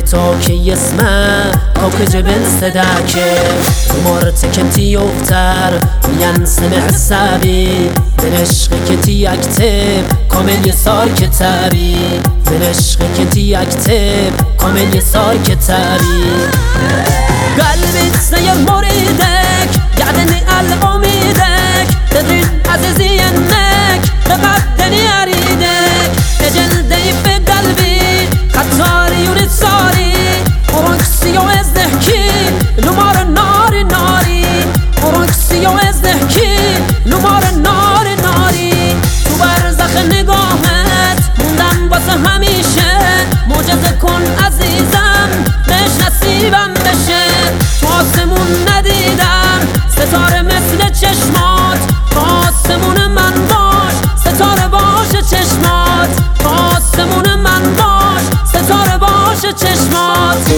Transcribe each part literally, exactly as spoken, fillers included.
تاكي اسمه كوك جبل صداكي مرتك انتي يفتر مين سمع حسابي من عشقك تي اكتب كامل يسار كتابي من عشقك تي اكتب كامل يسار كتابي قلبي تسير مريدك قعدني قلب اميدك تدري عزيزي انك تقعدني اريدك اجل دي في قلبي قطاري ونتصاري ورقصي وازدحكي لمار النار ناري ورقصي وازدحكي لمار النار ناري تو برزخ نگاهت موندم واسه همیشه معجزه کن عزیزم بهش نصیبم بشه تو آسمون ندیدم ستاره مثل چشمات تو آسمون من باش ستاره باشه چشمات تو آسمون من باش ستاره باشه چشمات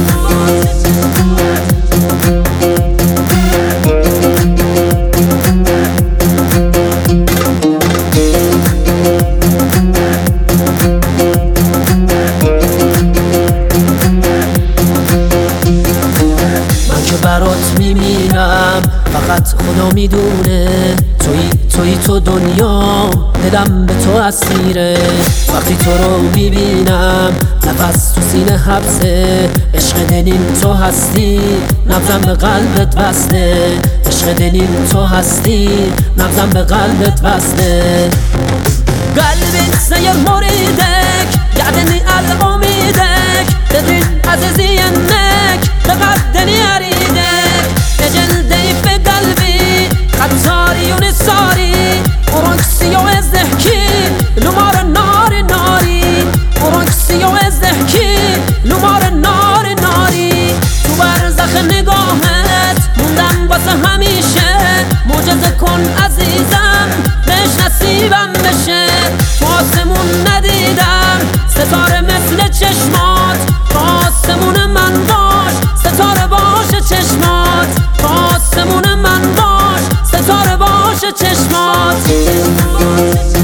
برات میمیرم فقط خدا میدونه توی توی تو دنیا دلم به تو اسیره وقتی تو رو میبینم نفس تو سینه حبسه عشق دلیم تو هستی نبضم به قلبت وصله عشق دلیم تو هستی نبضم به قلبت وصله قلبي تسير مريدك قعدني قلب اميدك تدري عزيزي انك تقعدني اريدك اجل دي في قلبي قطاري ونصاري ورقصي وازدحكي لمار النار ناري ورقصي وازدحكي لمار النار ناري تو برزخ نگاهت موندم واسه همیشه معجزه کن عزیزم بهش نصیبم بشه تو آسمون ندیدم ستاره مثل چشمات تو آسمون من باش ستاره باشه چشمات تو آسمون من باش ستاره باشه چشمات